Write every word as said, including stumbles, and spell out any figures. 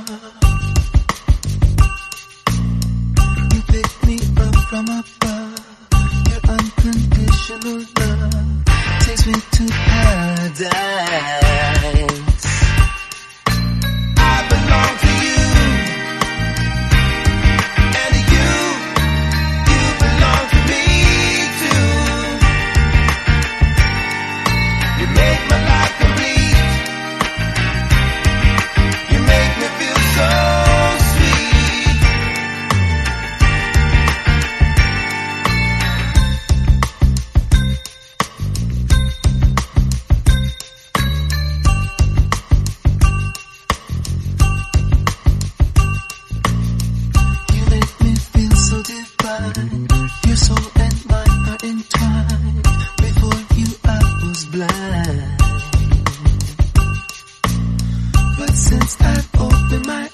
You pick me up from above. Your unconditional love takes me to paradise. I belong to you, and you, you belong to me too. You make my life complete. You make me feel so sweet. You make me feel so divine. Your soul and mine are entwined. Before you I was blind, but since I've opened my